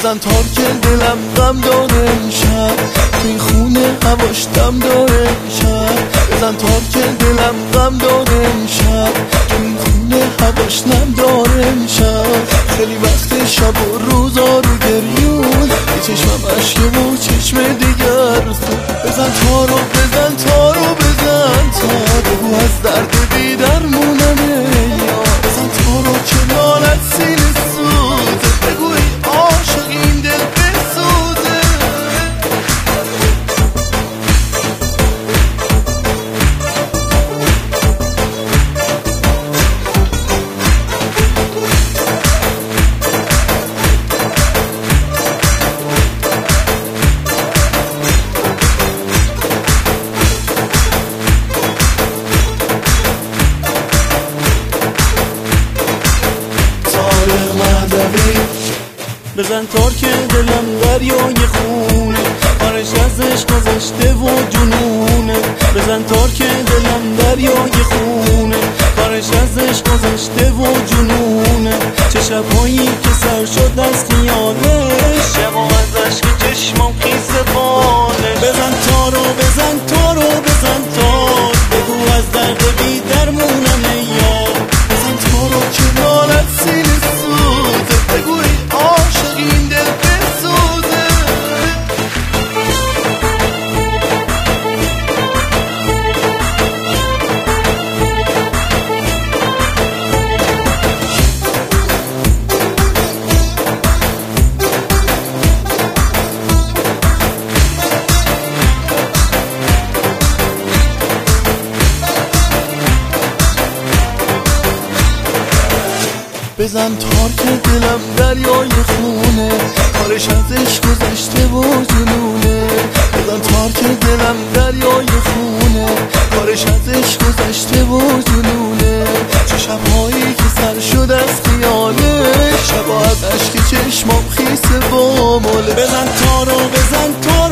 بزن تار که دلم غم داره شب، توی خونه هواش دم داره شب. بزن تار که دلم غم داره شب، توی خونه هواش نم داره شب. خیلی وقت شب و روزا رو گریون، یه چشمم عشقه و چشم دیگر بزن تارو بزن تارو بزن تار، بگو از درد بی درمونمه یا بزن تارو که لالت سینه سوزه، بگو ای عاشق این دل بسوزه. بزن تار که دلم دریای خونه، آرش ازش گذشته و جنونه. بزن تار که دلم دریای خونه، آرش ازش گذشته و جنونه. چه شبهایی که سر شد از خیالش، شب ازش که چشمم خیس بانش. بزن تارو بزن تارو بزن تار، بگو از درد بی درمونم یار. بزن تارو که لالت سینه سوزه، بگو ای عاشق این دل بسوزه. بزن تار که دلم دریای خونه، کارش ازش گذشته و جنونه. بزن تار که دلم دریای خونه، کارش ازش گذشته و جنونه. چه شبهایی که سر شد از خیالش، شب از عشق چشمام خیس با ماله. بزن تارو بزن تارو